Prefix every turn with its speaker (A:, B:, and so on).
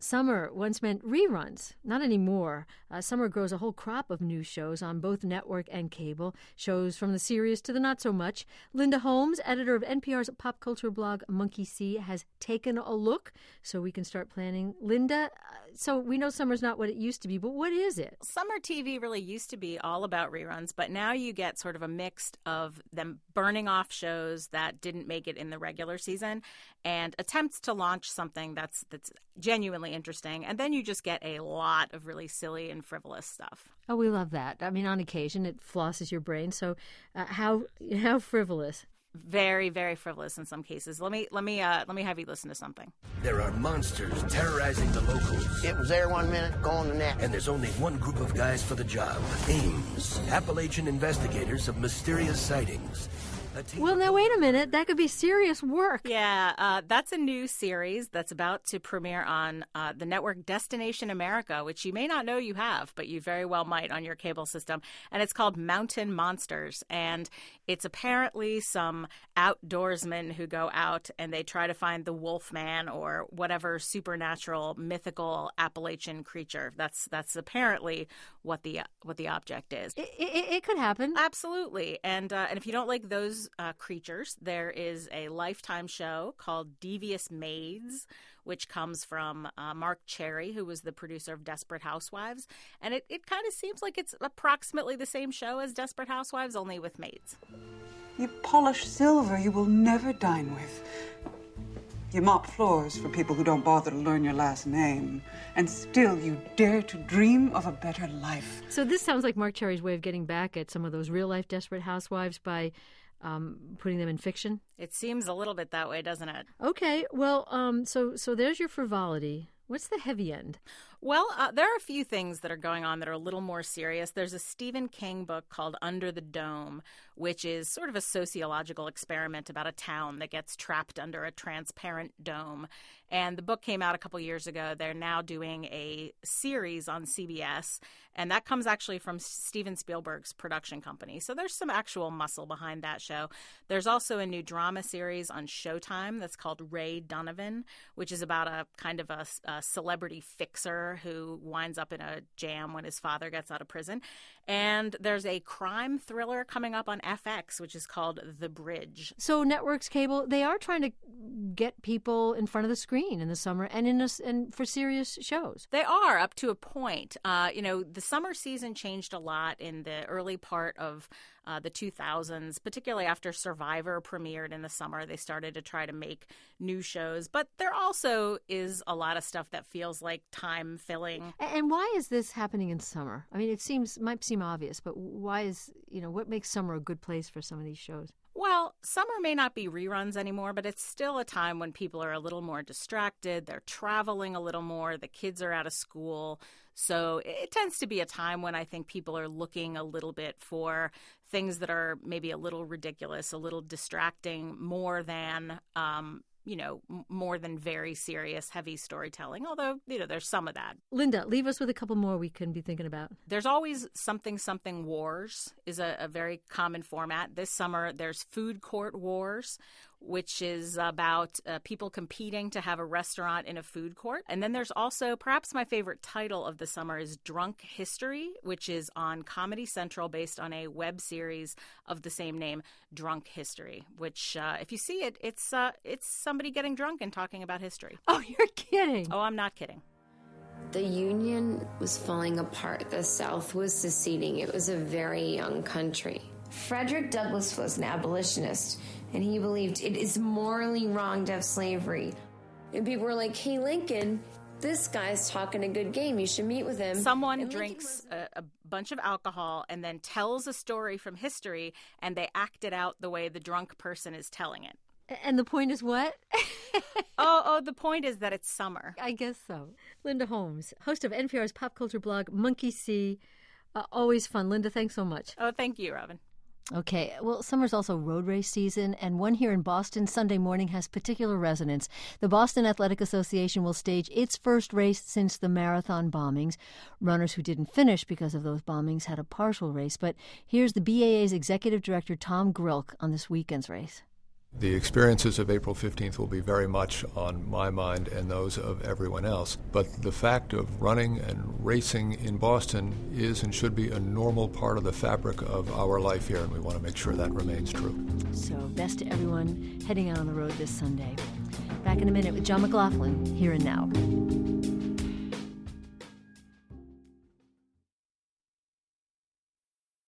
A: Summer once meant reruns. Not anymore. Summer grows a whole crop of new shows on both network and cable, shows from the serious to the not-so-much. Linda Holmes, editor of NPR's pop culture blog Monkey See, has taken a look so we can start planning. Linda, so we know summer's not what it used to be, but what is it?
B: Summer TV really used to be all about reruns, but now you get sort of a mix of them burning off shows that didn't make it in the regular season and attempts to launch something that's genuinely interesting. And then you just get a lot of really silly and frivolous stuff.
A: Oh, we love that. I mean, on occasion, it flosses your brain. So how frivolous?
B: Very, very frivolous in some cases. Let me have you listen to something.
C: There are monsters terrorizing the locals.
D: It was there 1 minute, gone the next.
C: And there's only one group of guys for the job. AIMS, Appalachian investigators of mysterious sightings.
A: Well, now, wait a minute. That could be serious work.
B: Yeah, that's a new series that's about to premiere on the network Destination America, which you may not know you have, but you very well might on your cable system. And it's called Mountain Monsters. And it's apparently some outdoorsmen who go out and they try to find the Wolfman or whatever supernatural, mythical Appalachian creature. That's apparently what the object is.
A: It could happen.
B: Absolutely. And if you don't like those creatures, there is a Lifetime show called Devious Maids, which comes from Mark Cherry, who was the producer of Desperate Housewives. And it kind of seems like it's approximately the same show as Desperate Housewives, only with maids.
E: You polish silver you will never dine with. You mop floors for people who don't bother to learn your last name. And still you dare to dream of a better life.
A: So this sounds like Mark Cherry's way of getting back at some of those real-life Desperate Housewives by putting them in fiction?
B: It seems a little bit that way, doesn't it?
A: Okay, well, so there's your frivolity. What's the heavy end?
B: Well, there are a few things that are going on that are a little more serious. There's a Stephen King book called Under the Dome, which is sort of a sociological experiment about a town that gets trapped under a transparent dome. And the book came out a couple years ago. They're now doing a series on CBS, and that comes actually from Steven Spielberg's production company. So there's some actual muscle behind that show. There's also a new drama series on Showtime that's called Ray Donovan, which is about a kind of a celebrity fixer who winds up in a jam when his father gets out of prison. And there's a crime thriller coming up on FX, which is called The Bridge.
A: So networks, cable, they are trying to get people in front of the screen in the summer and for serious shows.
B: They are, up to a point. The summer season changed a lot in the early part of the 2000s, particularly after Survivor premiered in the summer. They started to try to make new shows. But there also is a lot of stuff that feels like time filling.
A: And why is this happening in summer? I mean, might seem obvious, but why what makes summer a good place for some of these shows?
B: Well, summer may not be reruns anymore, but it's still a time when people are a little more distracted. They're traveling a little more. The kids are out of school. So it tends to be a time when I think people are looking a little bit for things that are maybe a little ridiculous, a little distracting, more than very serious, heavy storytelling, although, there's some of that.
A: Linda, leave us with a couple more we can be thinking about.
B: There's always something wars is a very common format. This summer, there's Food Court Wars, which is about people competing to have a restaurant in a food court. And then there's also, perhaps my favorite title of the summer is Drunk History, which is on Comedy Central based on a web series of the same name, Drunk History, which if you see it, it's somebody getting drunk and talking about history.
A: Oh, you're kidding.
B: Oh, I'm not kidding.
F: The Union was falling apart. The South was seceding. It was a very young country. Frederick Douglass was an abolitionist, and he believed it is morally wrong to have slavery. And people were like, hey, Lincoln, this guy's talking a good game. You should meet with him.
B: Someone drinks a bunch of alcohol and then tells a story from history, and they act it out the way the drunk person is telling it.
A: And the point is what?
B: The point is that it's summer.
A: I guess so. Linda Holmes, host of NPR's pop culture blog, Monkey See. Always fun. Linda, thanks so much.
B: Oh, thank you, Robin.
A: Okay, well, summer's also road race season, and one here in Boston Sunday morning has particular resonance. The Boston Athletic Association will stage its first race since the marathon bombings. Runners who didn't finish because of those bombings had a partial race, but here's the BAA's executive director, Tom Grilk, on this weekend's race.
G: The experiences of April 15th will be very much on my mind and those of everyone else. But the fact of running and racing in Boston is and should be a normal part of the fabric of our life here, and we want to make sure that remains true.
A: So best to everyone heading out on the road this Sunday. Back in a minute with John McLaughlin, Here and Now.